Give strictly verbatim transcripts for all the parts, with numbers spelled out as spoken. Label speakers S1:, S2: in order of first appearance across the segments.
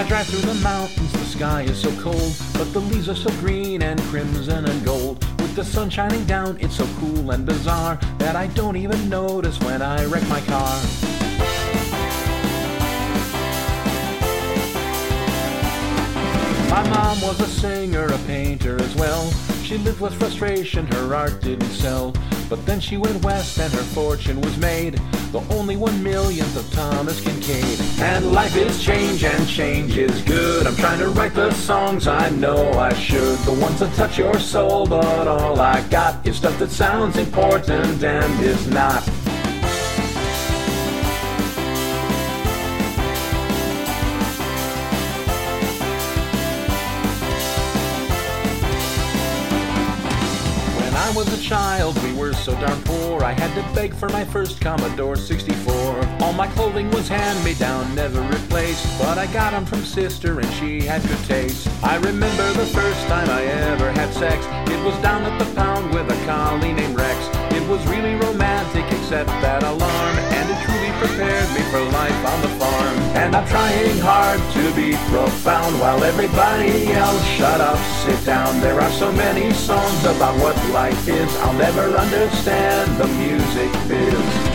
S1: I drive through the mountains, the sky is so cold, but the leaves are so green and crimson and gold. With the sun shining down, it's so cool and bizarre that I don't even notice when I wreck my car. My mom was a singer, a painter as well. She lived with frustration, her art didn't sell. But then she went west and her fortune was made, the only one millionth of Thomas Kinkade. And life is change and change is good. I'm trying to write the songs I know I should, the ones that touch your soul, but all I got is stuff that sounds important and is not. When I was a child, we were so darn poor, I had to beg for my first Commodore sixty-four. All my clothing was hand-me-down, never replaced, but I got them from sister and she had good taste. I remember the first time I ever had sex. It was down at the pound with a collie named Rex. It was really romantic except that alarm, and it truly prepared me for life on the farm. And I'm trying hard to be profound while everybody else shut up, sit down. There are so many songs about what life is, I'll never understand the music biz.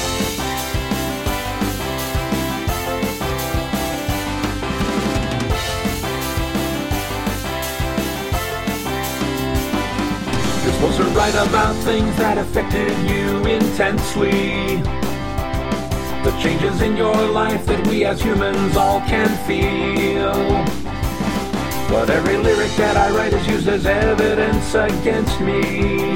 S1: You're supposed to write about things that affected you intensely, the changes in your life that we as humans all can feel. But every lyric that I write is used as evidence against me.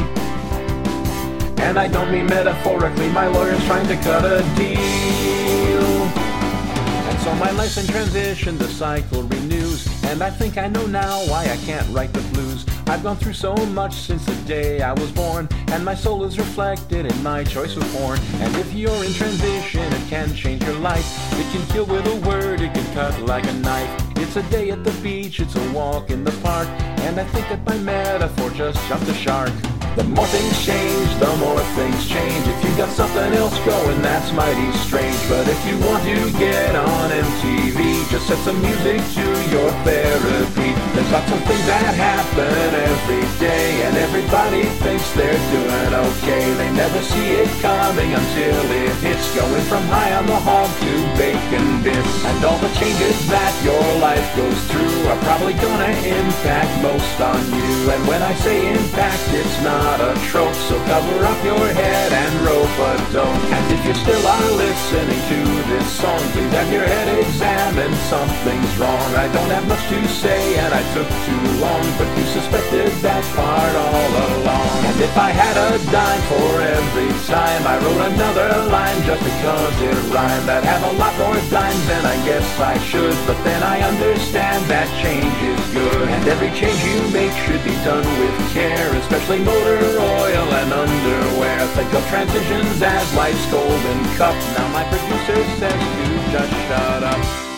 S1: And I don't mean metaphorically, my lawyer's trying to cut a deal. And so my life's in transition, the cycle renews, and I think I know now why I can't write the blues. I've gone through so much since the day I was born, and my soul is reflected in my choice of porn. And if you're in transition, it can change your life. It can kill with a word, it can cut like a knife. It's a day at the beach, it's a walk in the park, and I think that my metaphor just jumped a shark. The more things change, the more things change. If you got something else going, that's mighty strange. But if you want to get on M T V, just set some music to your therapy. There's lots of things that happen every day, and everybody thinks they're doing okay. They never see it coming until it hits, going from high on the hog to bacon bits. And all the changes that your life goes through are probably gonna impact most on you. And when I say impact, it's not a trope, so cover up your head and rope a dope. And if you still are listening to this song, please have your head examined, something's wrong. I don't have much to say and I took too long, but you suspected that part all along. And if I had a dime for every time I wrote another line just because it rhymed, I'd have a lot more dimes than I guess I should. But then I understand that change is good, and every change you make should be done with care, especially motor oil and underwear. Think of transitions as life's golden cup. Now my producer says to just shut up.